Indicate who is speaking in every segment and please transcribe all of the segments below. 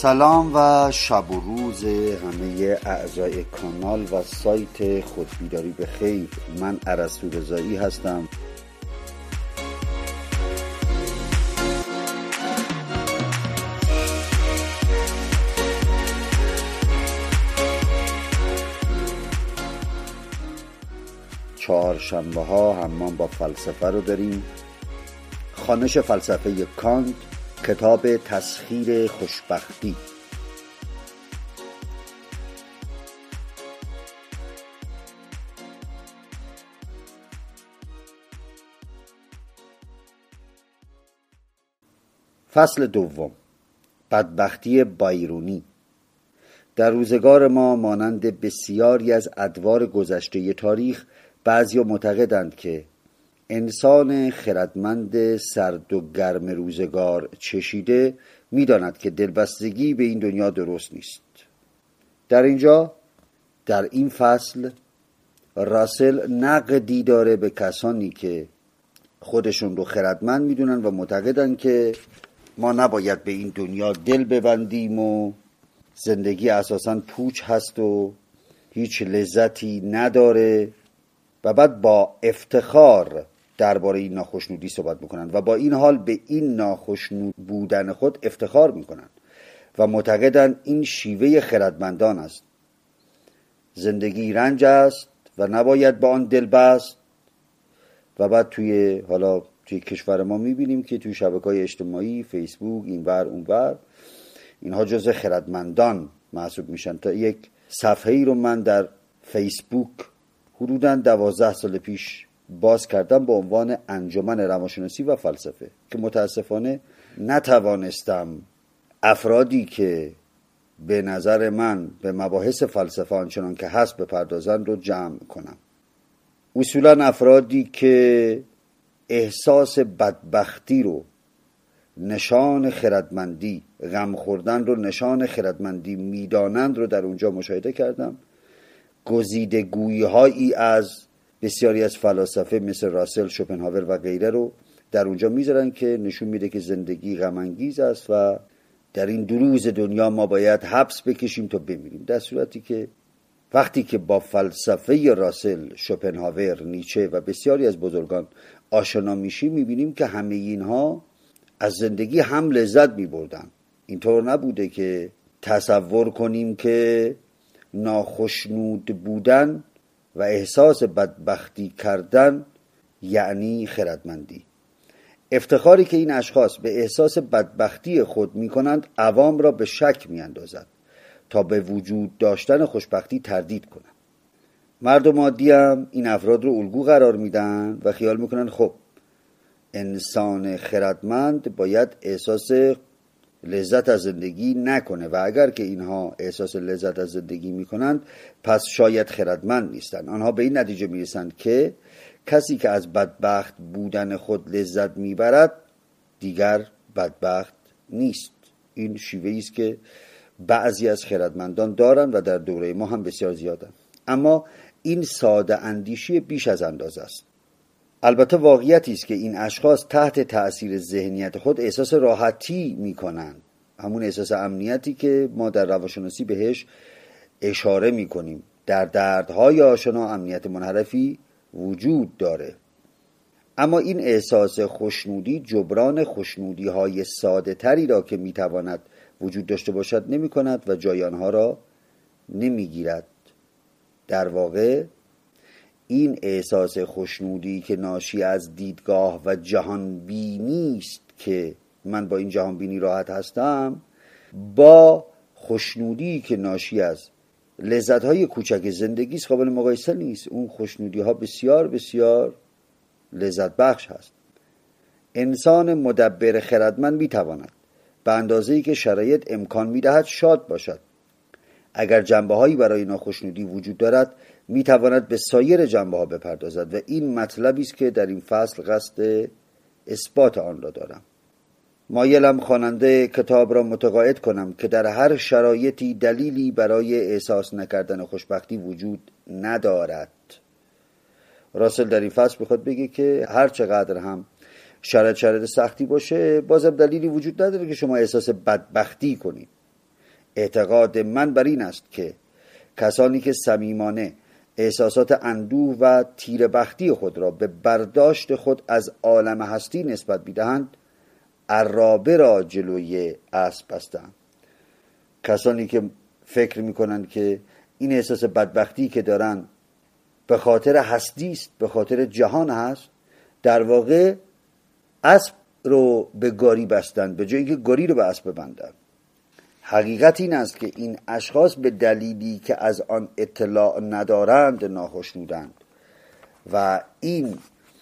Speaker 1: سلام و شب و روز همه اعضای کانال و سایت خودبیداری به خیر. من ارسطو رضایی هستم. چهارشنبه ها حمام با فلسفه رو داریم. خوانش فلسفه کانت، کتاب تسخیر خوشبختی. فصل دوم، بدبختی بایرونی. در روزگار ما مانند بسیاری از ادوار گذشته تاریخ، بعضیا معتقدند که انسان خردمند سرد و گرم روزگار چشیده می‌داند که دلبستگی به این دنیا درست نیست. در این فصل راسل نقدی داره به کسانی که خودشون رو خردمند میدونن و معتقدن که ما نباید به این دنیا دل ببندیم و زندگی اساساً پوچ هست و هیچ لذتی نداره، و بعد با افتخار درباره این ناخشنودی صحبت میکنن و با این حال به این ناخشنود بودن خود افتخار میکنن و معتقدن این شیوه خردمندان است. زندگی رنج است و نباید با آن دل بست. و بعد توی کشور ما میبینیم که توی شبکه‌های اجتماعی، فیسبوک، اینور اونور، اینها جزء خردمندان محسوب میشن. تا یک صفحه‌ای رو من در فیسبوک حدوداً 12 سال پیش باز کردم با عنوان انجمن روانشناسی و فلسفه، که متاسفانه نتوانستم افرادی که به نظر من به مباحث فلسفه آنچنان که هست بپردازن رو جمع کنم. اصولاً افرادی که احساس بدبختی رو نشان خردمندی، غم خوردن رو نشان خردمندی میدانند رو در اونجا مشاهده کردم. گزیدگویی هایی از بسیاری از فلاسفه مثل راسل، شوپنهاور و غیره رو در اونجا میذارن که نشون میده که زندگی غم انگیز است و در این دو روز دنیا ما باید حبس بکشیم تا بمیریم. در صورتی که وقتی که با فلسفه راسل، شوپنهاور، نیچه و بسیاری از بزرگان آشنا میشیم، میبینیم که همه اینها از زندگی هم لذت میبردن. اینطور نبوده که تصور کنیم که ناخشنود بودن و احساس بدبختی کردن یعنی خردمندی. افتخاری که این اشخاص به احساس بدبختی خود میکنند عوام را به شک میاندازد تا به وجود داشتن خوشبختی تردید کنند. مردم عادی هم این افراد رو الگو قرار میدن و خیال میکنن خب انسان خردمند باید احساس لذت از زندگی نکنه و اگر که اینها احساس لذت از زندگی میکنند پس شاید خردمند نیستند. آنها به این نتیجه میرسند که کسی که از بدبخت بودن خود لذت میبرد دیگر بدبخت نیست. این شیوهی است که بعضی از خردمندان دارن و در دوره ما هم بسیار زیادن. اما این ساده اندیشی بیش از اندازه است. البته واقعیتی است که این اشخاص تحت تأثیر ذهنیت خود احساس راحتی میکنن، همون احساس امنیتی که ما در روانشناسی بهش اشاره میکنیم. در دردهای آشنا امنیت منحرفی وجود داره، اما این احساس خوشنودی جبران خوشنودی های ساده تری را که میتواند وجود داشته باشد نمی کند و جای آنها را نمیگیرد. در واقع این احساس خوشنودی که ناشی از دیدگاه و جهانبینی است که من با این جهانبینی راحت هستم، با خوشنودی که ناشی از لذت‌های کوچک زندگی است قابل مقایسه نیست. اون خوشنودی‌ها بسیار بسیار لذت بخش هست. انسان مدبر خردمند می‌تواند به اندازه‌ای که شرایط امکان می‌دهد شاد باشد. اگر جنبه‌هایی برای ناخشنودی وجود دارد می‌تواند به سایر جنبه‌ها بپردازد و این مطلبی است که در این فصل قصد اثبات آن را دارم. مایلم خواننده کتاب را متقاعد کنم که در هر شرایطی دلیلی برای احساس نکردن خوشبختی وجود ندارد. راسل در این فصل بخواد بگه که هر چقدر هم شرایط سختی باشه بازم دلیلی وجود نداره که شما احساس بدبختی کنید. اعتقاد من بر این است که کسانی که صمیمانه احساسات اندوه و تیره‌بختی خود را به برداشت خود از عالم هستی نسبت می‌دهند، عرابه را جلوی اسب بستند. کسانی که فکر می‌کنند که این احساس بدبختی که دارن به خاطر هستی است، به خاطر جهان هست، در واقع اسب رو به گاری بستند به جای اینکه گاری رو به اسب ببندند. حقیقت این است که این اشخاص به دلیلی که از آن اطلاع ندارند ناخشنودند و این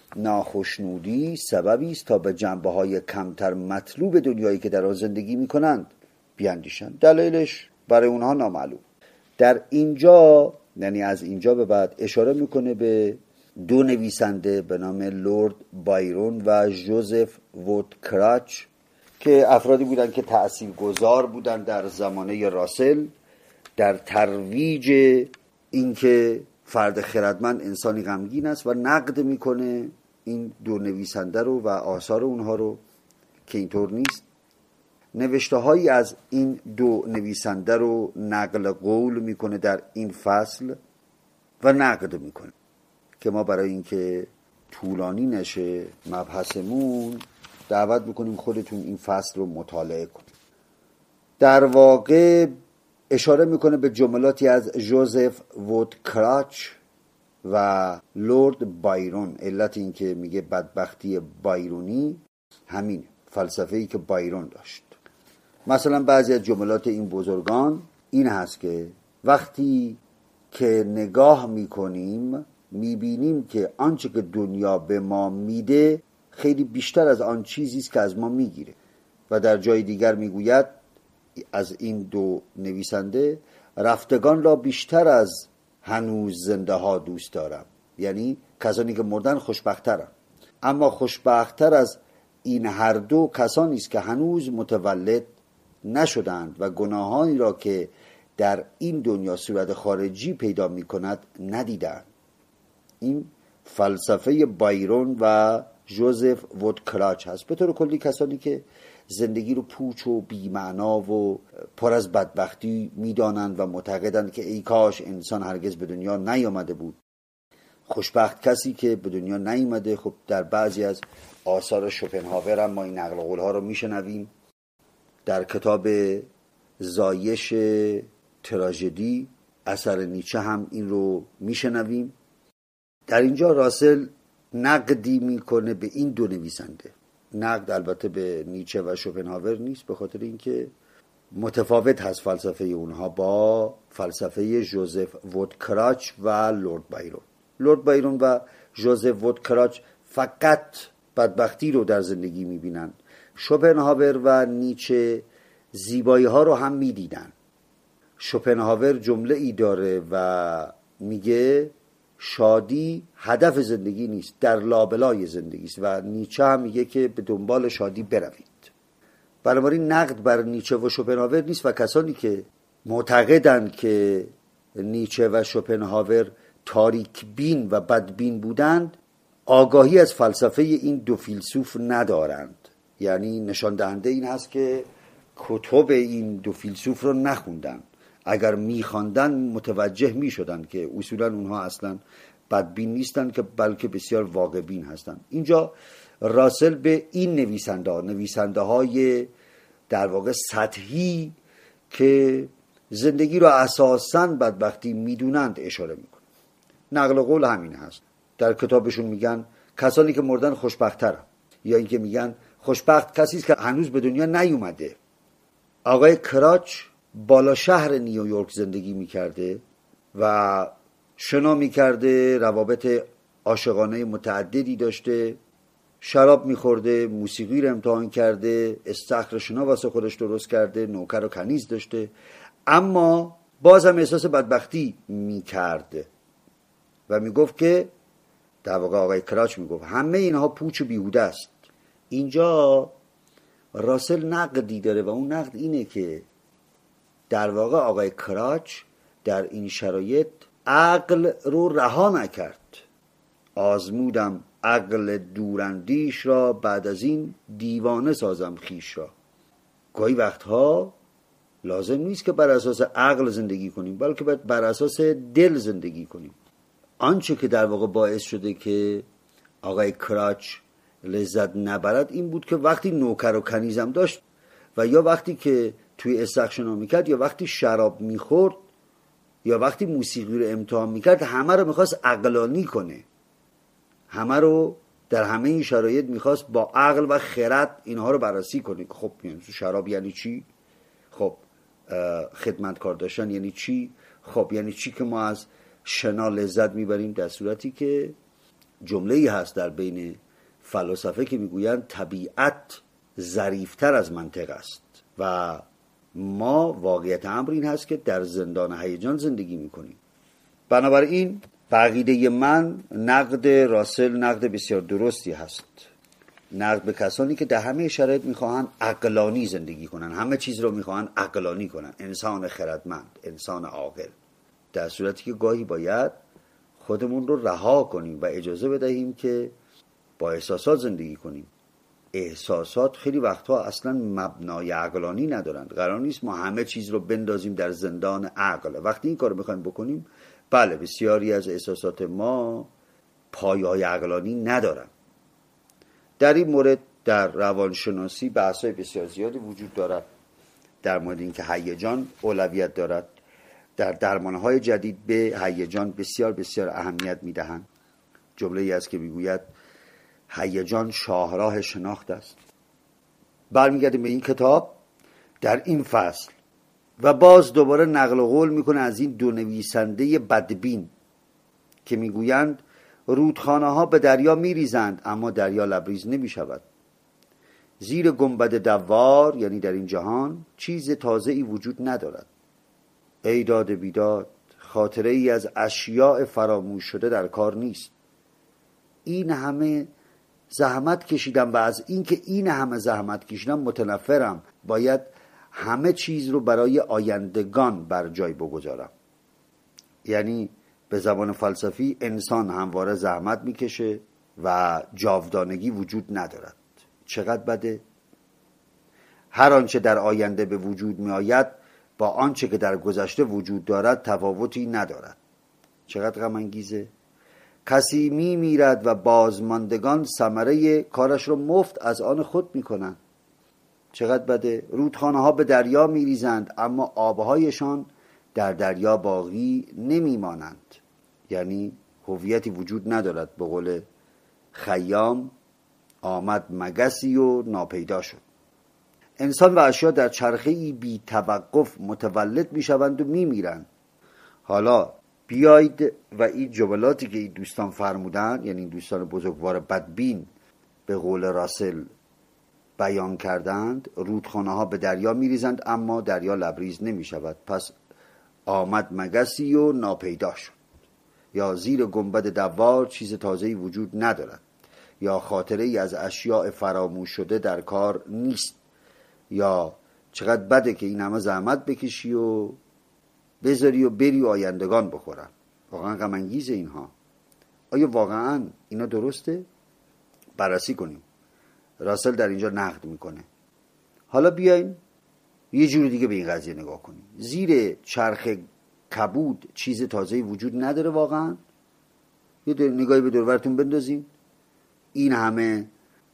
Speaker 1: ناخشنودی سببی است تا به جنبه‌های کمتر مطلوب دنیایی که در آن زندگی می‌کنند بیاندیشند. دلیلش برای اونها نامعلوم. در اینجا، یعنی از اینجا به بعد، اشاره میکنه به دو نویسنده به نام لورد بایرون و جوزف وودکراچ که افرادی بودن که تأثیرگذار بودن در زمانه راسل در ترویج اینکه فرد خردمند انسانی غمگین است و نقد میکنه این دو نویسنده رو و آثار اونها رو که اینطور نیست. نوشته هایی از این دو نویسنده رو نقل قول میکنه در این فصل و نقد میکنه که ما برای اینکه طولانی نشه مبحثمون دعوت میکنیم خودتون این فصل رو مطالعه کنید. در واقع اشاره میکنه به جملاتی از جوزف وودکراچ و لورد بایرون. علت این که میگه بدبختی بایرونی همین فلسفه‌ای که بایرون داشت. مثلا بعضی از جملات این بزرگان این هست که وقتی که نگاه میکنیم میبینیم که آنچه که دنیا به ما میده خیلی بیشتر از آن چیزی است که از ما میگیره. و در جای دیگر میگوید از این دو نویسنده رفتگان را بیشتر از هنوز زنده ها دوست دارم، یعنی کسانی که مردن خوشبخت‌ترن، اما خوشبخت‌تر از این هر دو کسانی است که هنوز متولد نشدند و گناهانی را که در این دنیا صورت خارجی پیدا می کند ندیدند. این فلسفه بایرون و جوزف وودکراچ هست. به طور کلی کسانی که زندگی رو پوچ و بی‌معنا و پر از بدبختی میدانند و معتقدند که ای کاش انسان هرگز به دنیا نیامده بود. خوشبخت کسی که به دنیا نیامده. خب در بعضی از آثار شوپنهاور هم ما این نقل قول‌ها رو میشنویم. در کتاب زایش تراژدی اثر نیچه هم این رو میشنویم. در اینجا راسل نقدی میکنه به این دو نویسنده. نقد البته به نیچه و شوپنهاور نیست، به خاطر اینکه متفاوت هست فلسفه اونها با فلسفه جوزف وودکراچ و لورد بایرون. لورد بایرون و جوزف وودکراچ فقط بدبختی رو در زندگی میبینن. شوپنهاور و نیچه زیبایی ها رو هم میدیدن. شوپنهاور جمله ای داره و میگه شادی هدف زندگی نیست، در لابلای زندگی است، و نیچه هم میگه که به دنبال شادی بروید. بنابراین نقد بر نیچه و شوپنهاور نیست و کسانی که معتقدند که نیچه و شوپنهاور تاریک بین و بدبین بودند آگاهی از فلسفه این دو فیلسوف ندارند. یعنی نشان دهنده این هست که کتب این دو فیلسوف رو نخوندن. اگر میخواندن متوجه میشدن که اصولا اونها اصلا بدبین نیستن، که بلکه بسیار واقع بین هستن. اینجا راسل به این نویسنده های در واقع سطحی که زندگی رو اساساً بدبختی میدونند اشاره میکنه. نقل قول همین هست. در کتابشون میگن کسانی که مردن خوشبخت‌ترن، یا اینکه میگن خوشبخت کسی است که هنوز به دنیا نیومده. آقای کراچ بالا شهر نیویورک زندگی میکرده و شنا میکرده، روابط عاشقانه متعددی داشته، شراب میخورده، موسیقی رو امتحان کرده، استخر شنا واسه خودش درست کرده، نوکر و کنیز داشته، اما بازم احساس بدبختی میکرده و میگفت که در واقع آقای کراچ میگفت همه اینها پوچ و بیهوده است. اینجا راسل نقدی داره و اون نقد اینه که در واقع آقای کراچ در این شرایط عقل رو رها نکرد. آزمودم عقل دوراندیش را، بعد از این دیوانه سازم خیش را. گاهی وقتها لازم نیست که بر اساس عقل زندگی کنیم، بلکه بر اساس دل زندگی کنیم. آنچه که در واقع باعث شده که آقای کراچ لذت نبرد این بود که وقتی نوکر و کنیزم داشت و یا وقتی که توی استخشنا میکرد یا وقتی شراب میخورد یا وقتی موسیقی رو امتحان میکرد، همه رو میخواست عقلانی کنه، همه رو در همه این شرایط میخواست با عقل و خرد اینها رو بررسی کنه. خب شراب یعنی چی؟ خب خدمتکار داشتن یعنی چی؟ خب یعنی چی که ما از شنا لذت میبریم؟ در صورتی که جمله‌ای هست در بین فلاسفه که میگویند طبیعت ظریف‌تر از منطق است و ما واقعیت امر این هست که در زندان هیجان زندگی میکنیم. بنابراین عقیده من نقد راسل نقد بسیار درستی هست، نقد به کسانی که در همه شرایط میخواهند عقلانی زندگی کنن، همه چیز رو میخواهند عقلانی کنن، انسان خردمند، انسان عاقل، در صورتی که گاهی باید خودمون رو رها کنیم و اجازه بدهیم که با احساسات زندگی کنیم. احساسات خیلی وقتها اصلا مبنای عقلانی ندارند. قرار نیست ما همه چیز رو بندازیم در زندان عقل. وقتی این کار رو میخوایم بکنیم، بله بسیاری از احساسات ما پایه‌های عقلانی ندارن. در این مورد در روانشناسی بحث‌های بسیار زیادی وجود دارد در مورد اینکه هیجان اولویت دارد. در درمان‌های جدید به هیجان بسیار بسیار اهمیت میدهند. جمله‌ای است که میگوید هیجان شاهراه شناخت است. برمیگردیم به این کتاب در این فصل و باز دوباره نقل قول میکنه از این دو نویسنده بدبین که میگویند رودخانه ها به دریا میریزند اما دریا لبریز نمیشود. زیر گنبد دوار یعنی در این جهان چیز تازه‌ای وجود ندارد. ای داد بیداد، خاطره ای از اشیاء فراموش شده در کار نیست. این همه زحمت کشیدم و از اینکه این همه زحمت کشیدم متنفرم. باید همه چیز رو برای آیندگان بر جای بگذارم. یعنی به زبان فلسفی انسان همواره زحمت میکشه و جاودانگی وجود ندارد. چقدر بده؟ هر آنچه در آینده به وجود می آید با آنچه که در گذشته وجود دارد تفاوتی ندارد. چقدر غم انگیزه؟ کسی می میرد و بازماندگان ثمره کارش رو مفت از آن خود می کنند. چقدر بده؟ رودخانه ها به دریا می ریزند اما آبهایشان در دریا باقی نمی مانند. یعنی هویتی وجود ندارد. به قول خیام آمد مگسی و ناپیدا شد. انسان و اشیا در چرخه‌ای بی توقف متولد می شوند و می میرند. حالا بیایید و این جملاتی که این دوستان فرمودن، یعنی این دوستان بزرگوار بدبین به قول راسل بیان کردند، رودخانه ها به دریا می ریزند اما دریا لبریز نمی شود. پس آمد مگسی و ناپیدا شد. یا زیر گنبد دوار چیز تازه‌ای وجود ندارد. یا خاطره ای از اشیاء فراموش شده در کار نیست. یا چقدر بده که این همه زحمت بکشی و بذاری و بری و آیندگان بخورن. واقعا غم انگیزه اینها. آیا واقعا اینا درسته؟ بررسی کنیم. راسل در اینجا نقد میکنه. حالا بیایم یه جور دیگه به این قضیه نگاه کنیم. زیر چرخ کبود چیز تازه‌ای وجود نداره واقعا؟ یه نگاهی به دور و برتون بندازیم. این همه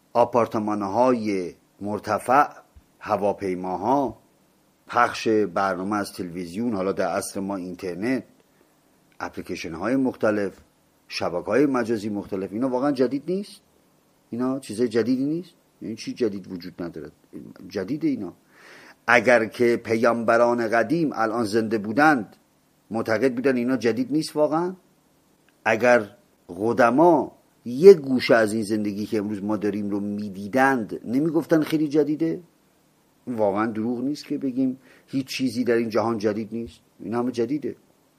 Speaker 1: آپارتمان‌های مرتفع، هواپیماها، پخش برنامه از تلویزیون، حالا در عصر ما اینترنت، اپلیکیشن‌های مختلف، شبکه‌های مجازی مختلف، اینا واقعا جدید نیست؟ اینا چیزای جدیدی نیست؟ یعنی چی جدید وجود نداره؟ جدید اینا. اگر که پیامبران قدیم الان زنده بودند معتقد بودن اینا جدید نیست واقعا؟ اگر قدما یک گوشه از این زندگی که امروز ما داریم رو میدیدند نمیگفتن خیلی جدیده؟ واقعا دروغ نیست که بگیم هیچ چیزی در این جهان جدید نیست. این همه جدیده.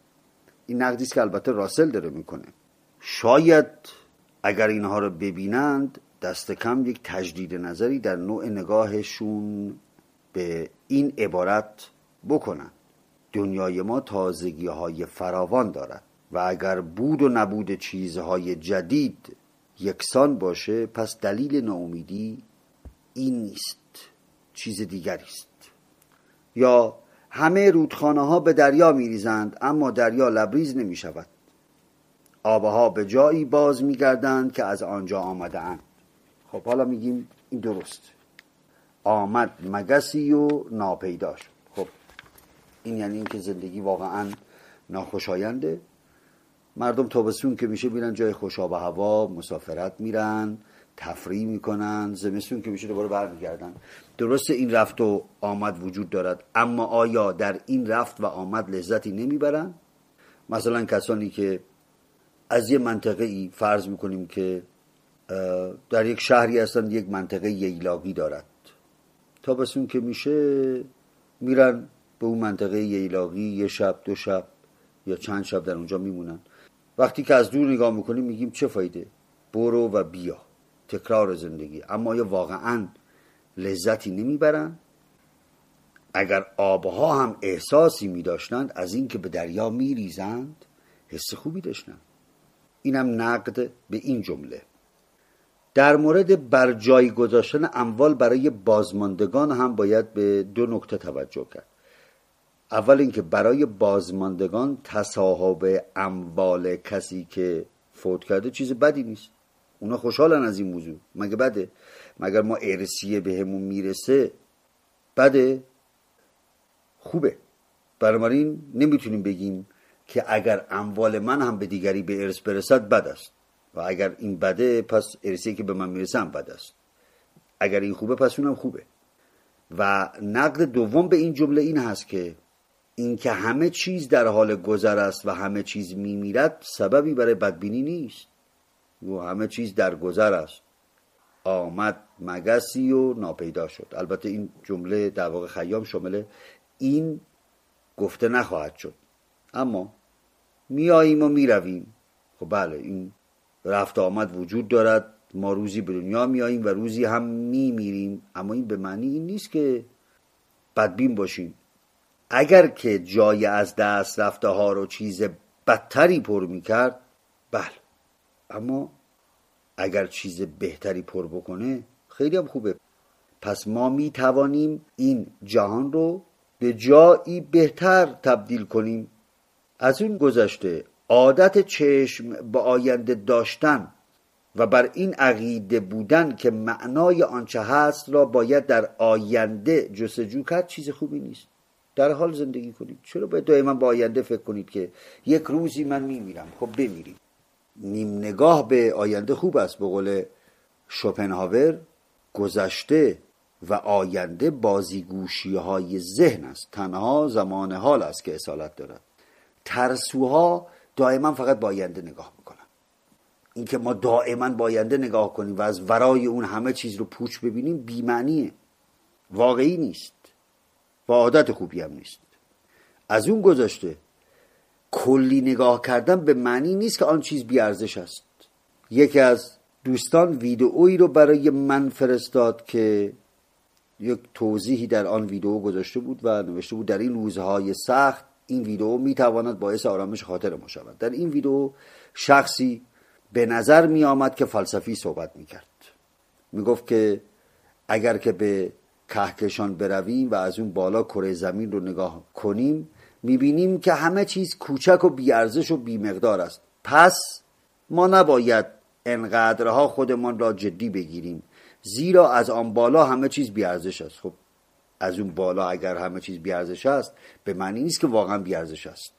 Speaker 1: این نقدی است که البته راسل داره میکنه. شاید اگر اینها رو ببینند دست کم یک تجدید نظری در نوع نگاهشون به این عبارت بکنن. دنیای ما تازگی‌های فراوان دارد و اگر بود و نبود چیزهای جدید یکسان باشه پس دلیل ناامیدی این نیست، چیز دیگری است. یا همه رودخانه ها به دریا می ریزند اما دریا لبریز نمی شود. آبها به جایی باز می گردند که از آنجا آمده اند. خب حالا میگیم این درست. آمد مگسی و ناپیدا شد. خب این یعنی این که زندگی واقعا ناخوشاینده. مردم تابستون که میشه میرن جای خوشاب هوا، مسافرت میرن، تفریح میکنن. زمستون که میشه دوباره برمیگردن. درسته این رفت و آمد وجود دارد، اما آیا در این رفت و آمد لذتی نمیبرن؟ مثلا کسانی که از یه منطقه ای فرض میکنیم که در یک شهری هستن، یک منطقه ییلاقی دارد، تابستون که میشه میرن به اون منطقه ییلاقی، یه شب، 2 شب یا چند شب در اونجا میمونن. وقتی که از دور نگاه میکنیم میگیم چه فایده، برو و بیا، تکرار زندگی. اما یا واقعا لذتی نمیبرن؟ اگر آبها هم احساسی میداشتند از این که به دریا میریزند، حس خوبی داشتند. اینم نقد به این جمله. در مورد برجای گذاشتن اموال برای بازماندگان هم باید به 2 نکته توجه کرد. اول اینکه برای بازماندگان تصاحب اموال کسی که فوت کرده چیز بدی نیست. اونا خوشحالن از این موضوع. مگه بده؟ مگر ما ارثیه بهمون میرسه بده؟ خوبه. بنابراین نمیتونیم بگیم که اگر اموال من هم به دیگری به ارث برسد بد است، و اگر این بده پس ارثی که به من میرسه هم بد است. اگر این خوبه پس اونم خوبه. و نقد دوم به این جمله این هست که اینکه همه چیز در حال گذر است و همه چیز میمیرد سببی برای بدبینی نیست. و همه چیز در گذر است. آمد مگسی و ناپیدا شد. البته این جمله در واقع خیام شامل این گفته نخواهد شد، اما میاییم و میرویم. خب بله، این رفت آمد وجود دارد. ما روزی به دنیا میاییم و روزی هم میمیریم، اما این به معنی این نیست که بدبین باشیم. اگر که جای از دست رفته ها رو چیز بدتری پر میکرد بله، اما اگر چیز بهتری پر بکنه خیلی هم خوبه. پس ما میتوانیم این جهان رو به جایی بهتر تبدیل کنیم. از اون گذشته عادت چشم به آینده داشتن و بر این عقیده بودن که معنای آنچه هست را باید در آینده جستجو کرد چیز خوبی نیست. در حال زندگی کنید. چرا باید دائما به آینده فکر کنید که یک روزی من میمیرم؟ خب بمیریم. نیم نگاه به آینده خوب است. به قول شوپنهاور گذشته و آینده بازیگوشی های ذهن است، تنها زمان حال است که اصالت دارد. ترسوها دائما فقط با آینده نگاه میکنن. اینکه ما دائما با آینده نگاه کنیم و از ورای اون همه چیز رو پوچ ببینیم بی‌معنیه، واقعی نیست و عادت خوبی هم نیست. از اون گذشته کلی نگاه کردن به معنی نیست که آن چیز بی ارزش است. یکی از دوستان ویدئویی رو برای من فرستاد که یک توضیحی در آن ویدئو گذاشته بود و نوشته بود در این روزهای سخت این ویدئو میتواند باعث آرامش خاطر ما شود. در این ویدئو شخصی به نظر می آمد که فلسفی صحبت می کرد. می گفت که اگر که به کهکشان برویم و از اون بالا کره زمین رو نگاه کنیم می بینیم که همه چیز کوچک و بی ارزش و بی مقدار است. پس ما نباید انقدرها خودمان را جدی بگیریم، زیرا از آن بالا همه چیز بی ارزش است. خب از اون بالا اگر همه چیز بی ارزش است به معنی نیست که واقعا بی ارزش است.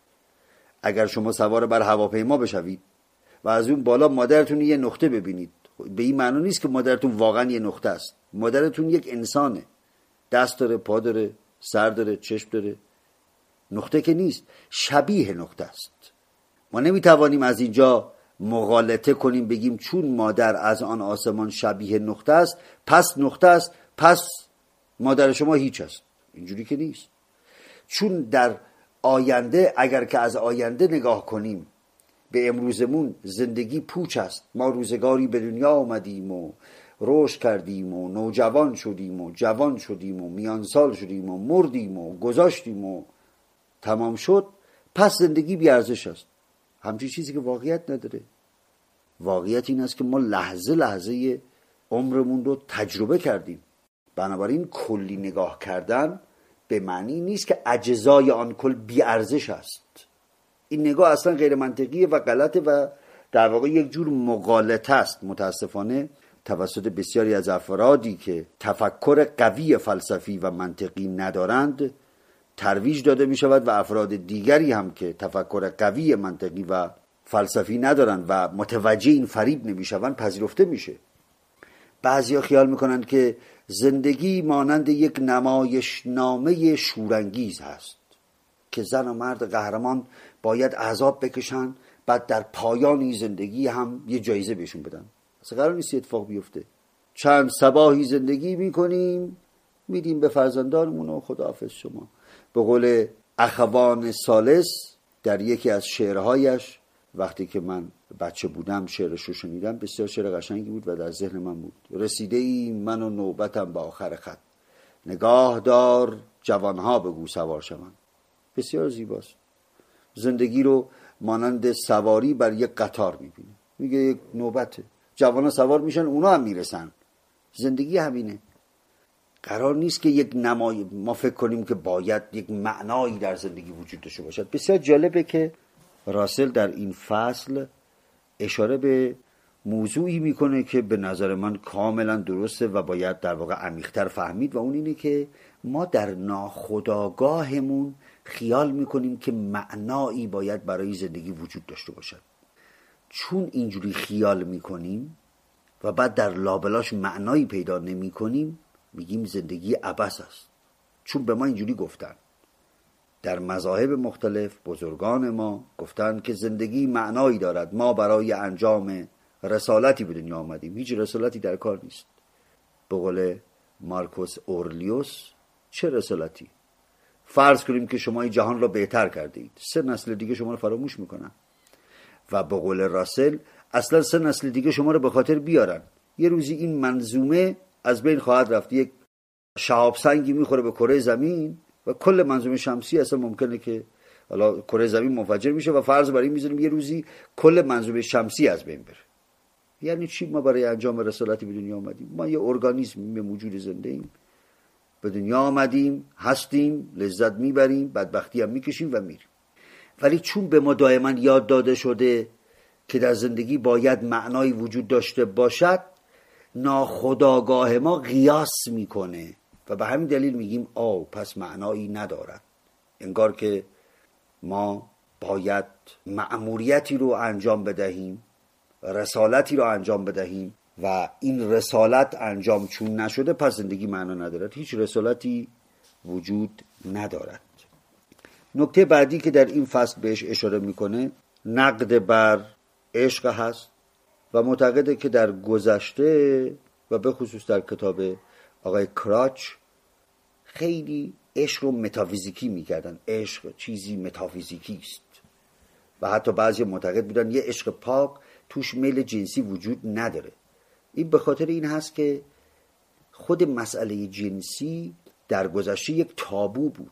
Speaker 1: اگر شما سوار بر هواپیما بشوید و از اون بالا مادرتون یه نقطه ببینید، به این معنی نیست که مادرتون واقعا یه نقطه است. مادرتون یک انسانه، دست داره، پا داره، سر داره، چشم داره. نقطه که نیست، شبیه نقطه است. ما نمیتوانیم از اینجا مغالطه کنیم بگیم چون مادر از آن آسمان شبیه نقطه است پس نقطه است، پس مادر شما هیچ است. اینجوری که نیست. چون در آینده اگر که از آینده نگاه کنیم به امروزمون زندگی پوچ است. ما روزگاری به دنیا آمدیم و رشد کردیم و نوجوان شدیم و جوان شدیم و میانسال شدیم و مردیم و گذاشتیم و تمام شد، پس زندگی بی ارزش است. همچین چیزی که واقعیت نداره. واقعیت این است که ما لحظه لحظه عمرمون رو تجربه کردیم. بنابراین کلی نگاه کردن به معنی نیست که اجزای آن کل بی ارزش است. این نگاه اصلا غیر منطقیه و غلطه و در واقع یک جور مغالطه است. متاسفانه توسط بسیاری از افرادی که تفکر قوی فلسفی و منطقی ندارند ترویج داده می شود و افراد دیگری هم که تفکر قوی منطقی و فلسفی ندارند و متوجه این فریب نمی شوند پذیرفته میشه. بعضیا خیال میکنند که زندگی مانند یک نمایشنامه شورانگیز هست که زن و مرد قهرمان باید عذاب بکشن، بعد در پایان زندگی هم یه جایزه بهشون بدن. اصلا قرار نیست اتفاق بیفته. چند صباحی زندگی میکنیم، میدیم به فرزندانمون و خداحافظ شما. به قول اخوان ثالث در یکی از شعرهایش، وقتی که من بچه بودم شعرش رو شنیدم، بسیار شعر قشنگی بود و در ذهن من بود. رسیده ای من و نوبتم به آخر خط، نگاه دار جوانها بگو سوار شوند. بسیار زیباست. زندگی رو مانند سواری بر یک قطار میبینه، میگه یک نوبته، جوانها سوار میشن، اونا هم میرسن. زندگی همینه. قرار نیست که یک ما فکر کنیم که باید یک معنایی در زندگی وجود داشته باشد. بسیار جالبه که راسل در این فصل اشاره به موضوعی میکنه که به نظر من کاملا درسته و باید در واقع عمیق‌تر فهمید و اون اینه که ما در ناخودآگاهمون خیال میکنیم که معنایی باید برای زندگی وجود داشته باشد. چون اینجوری خیال میکنیم و بعد در لابلاش معنایی پیدا نمیکنیم، میگیم زندگی عبث است. چون به ما اینجوری گفتن. در مذاهب مختلف بزرگان ما گفتن که زندگی معنایی دارد، ما برای انجام رسالتی به دنیا آمدیم. هیچ رسالتی در کار نیست. به قول مارکوس اورلیوس، چه رسالتی؟ فرض کنیم که شما این جهان را بهتر کردید، 3 نسل دیگه شما رو فراموش میکنن. و به قول راسل اصلا 3 نسل دیگه شما رو به خاطر بیارن. یه روزی این منظومه از بین خواهد رفت. یک شهاب سنگی میخوره به کره زمین و کل منظومه شمسی اصلا ممکنه که حالا کره زمین منفجر میشه و فرض بر این میذاریم یه روزی کل منظومه شمسی از بین بره. یعنی چی؟ ما برای انجام رسالتی به دنیا آمدیم. ما یه ارگانیسم موجود زنده ایم، به دنیا آمدیم، هستیم، لذت میبریم، بدبختی هم میکشیم و میریم. ولی چون به ما دائما یاد داده شده که در زندگی باید معنایی وجود داشته باشد، ناخودآگاه ما قیاس میکنه و به همین دلیل میگیم پس معنایی ندارد. انگار که ما باید مأموریتی رو انجام بدهیم، رسالتی رو انجام بدهیم و این رسالت انجام چون نشده پس زندگی معنا ندارد. هیچ رسالتی وجود ندارد. نکته بعدی که در این فصل بهش اشاره میکنه نقد بر عشق هست و معتقده که در گذشته و به خصوص در کتاب آقای کراچ خیلی عشق رو متافیزیکی میکردن. عشق چیزی متافیزیکی است و حتی بعضی معتقد بودن یه عشق پاک توش میل جنسی وجود نداره. این به خاطر این هست که خود مسئله جنسی در گذشته یک تابو بود،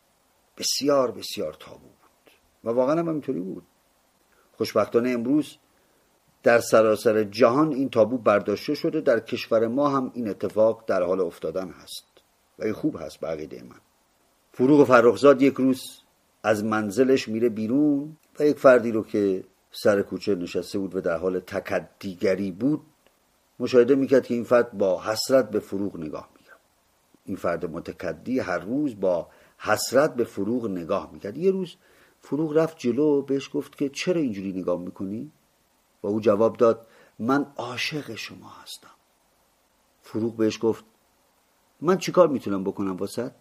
Speaker 1: بسیار بسیار تابو بود و واقعا هم اینطوری بود. خوشبختانه امروز در سراسر جهان این تابو برداشته شده. در کشور ما هم این اتفاق در حال افتادن هست و این خوب هست به عقیده من. فروغ فرخزاد یک روز از منزلش میره بیرون و یک فردی رو که سر کوچه نشسته بود و در حال تکدیگری بود مشاهده میکرد که این فرد با حسرت به فروغ نگاه میکرد. این فرد متکدی هر روز با حسرت به فروغ نگاه میکرد. یه روز فروغ رفت جلو بهش گفت که چرا اینجوری نگاه میکنی؟ و او جواب داد من عاشق شما هستم. فروغ بهش گفت من چیکار میتونم بکنم واسط؟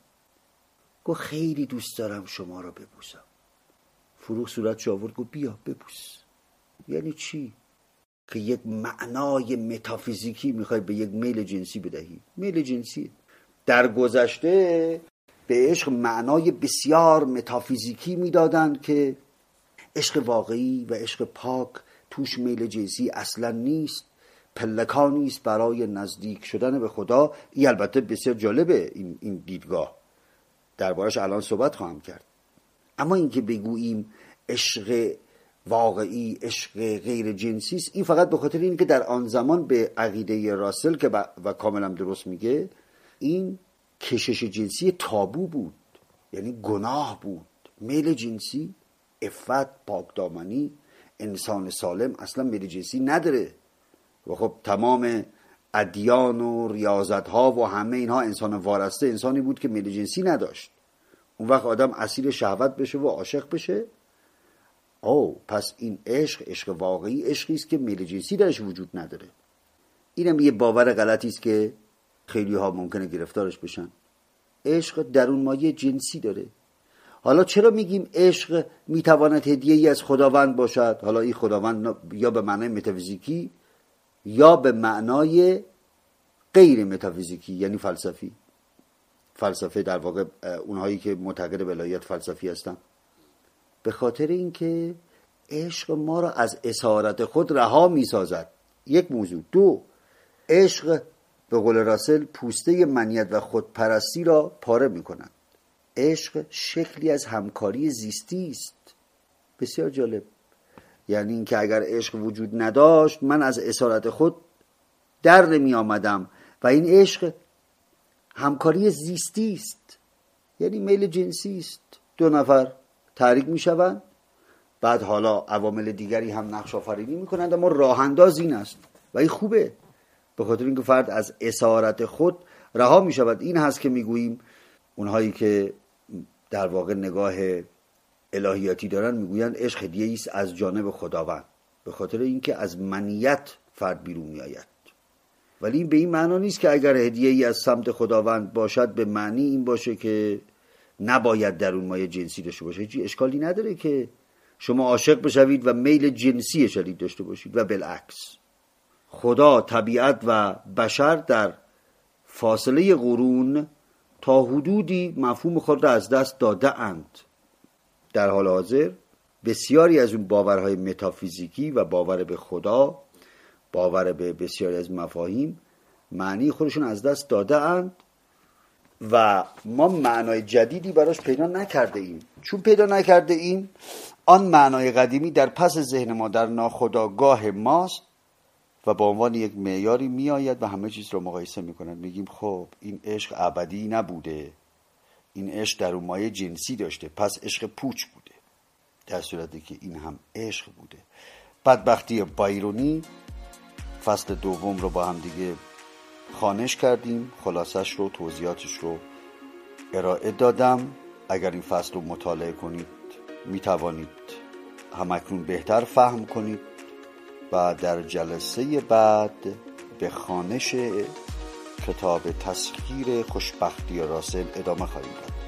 Speaker 1: گفت خیلی دوست دارم شما رو ببوسم. فروغ صورتش آورد گفت بیا ببوس. یعنی چی؟ که یک معنای متافیزیکی میخوای به یک میل جنسی بدهی. میل جنسی در گذشته به عشق معنای بسیار متافیزیکی میدادن که عشق واقعی و عشق پاک توش میل جنسی اصلا نیست، پلکانی است برای نزدیک شدن به خدا. این البته بسیار جالبه این دیدگاه، دربارش الان صحبت خواهم کرد. اما اینکه بگوییم عشق واقعی عشق غیر جنسی است، این فقط به خاطر این که در آن زمان به عقیده راسل که و کاملا درست میگه این کشش جنسی تابو بود. یعنی گناه بود. میل جنسی، عفت، پاکدامنی، انسان سالم اصلا میل جنسی نداره. و خب تمام ادیان و ریاضت ها و همه اینها انسان وارسته انسانی بود که میل جنسی نداشت. اون وقت آدم اسیر شهوت بشه و عاشق بشه. پس این عشق واقعی عشقی است که میل جنسی درش وجود نداره. اینم یه باور غلطی است که خیلی ها ممکنه گرفتارش بشن. عشق درون مایه جنسی داره. حالا چرا میگیم عشق میتواند هدیه‌ای از خداوند باشد؟ حالا این خداوند یا به معنای متافیزیکی یا به معنای غیر متافیزیکی، یعنی فلسفی. فلسفه در واقع اونهایی که معتقد به الهیات فلسفی هستن. به خاطر اینکه عشق ما را از اسارت خود رها میسازد. یک موضوع. دو، عشق به قول راسل پوسته منیت و خودپرستی را پاره میکند. عشق شکلی از همکاری زیستی است. بسیار جالب. یعنی اینکه اگر عشق وجود نداشت من از اسارت خود در نمی آمدم و این عشق همکاری زیستی است. یعنی میل جنسی است. دو نفر تحریک می شوند، بعد حالا عوامل دیگری هم نقش آفرینی می کنند، اما راه انداز این است و این خوبه، به خاطر اینکه فرد از اسارت خود رها می شود. این هست که می گوییم اونهایی که در واقع نگاه الهیاتی دارن میگویند عشق هدیه‌ای است از جانب خداوند، به خاطر اینکه از منیت فرد بیرون میآید. ولی این به این معنا نیست که اگر هدیه‌ای از سمت خداوند باشد به معنی این باشه که نباید درون مایه جنسی داشته باشه. هیچ اشکالی نداره که شما عاشق بشوید و میل جنسی شدید داشته باشید و بالعکس. خدا، طبیعت و بشر در فاصله قرون تا حدودی مفهوم خود را از دست داده اند. در حال حاضر بسیاری از اون باورهای متافیزیکی و باور به خدا، باور به بسیاری از مفاهیم، معنی خودشون از دست داده اند و ما معنای جدیدی براش پیدا نکرده ایم. چون پیدا نکرده ایم، آن معنای قدیمی در پس ذهن ما، در ناخودآگاه ماست و به عنوان یک معیاری می آید و همه چیز رو مقایسه می کنند. میگیم خب این عشق ابدی نبوده، این عشق در اون مایه جنسی داشته، پس عشق پوچ بوده، در صورتی که این هم عشق بوده. بدبختی بایرونی فصل دوم رو با هم دیگه خوانش کردیم، خلاصش رو، توضیحاتش رو ارائه دادم. اگر این فصل رو مطالعه کنید می توانید همکنون بهتر فهم کنید و در جلسه بعد به خوانش کتاب تسخیر خوشبختی راسل ادامه خواهیم داد.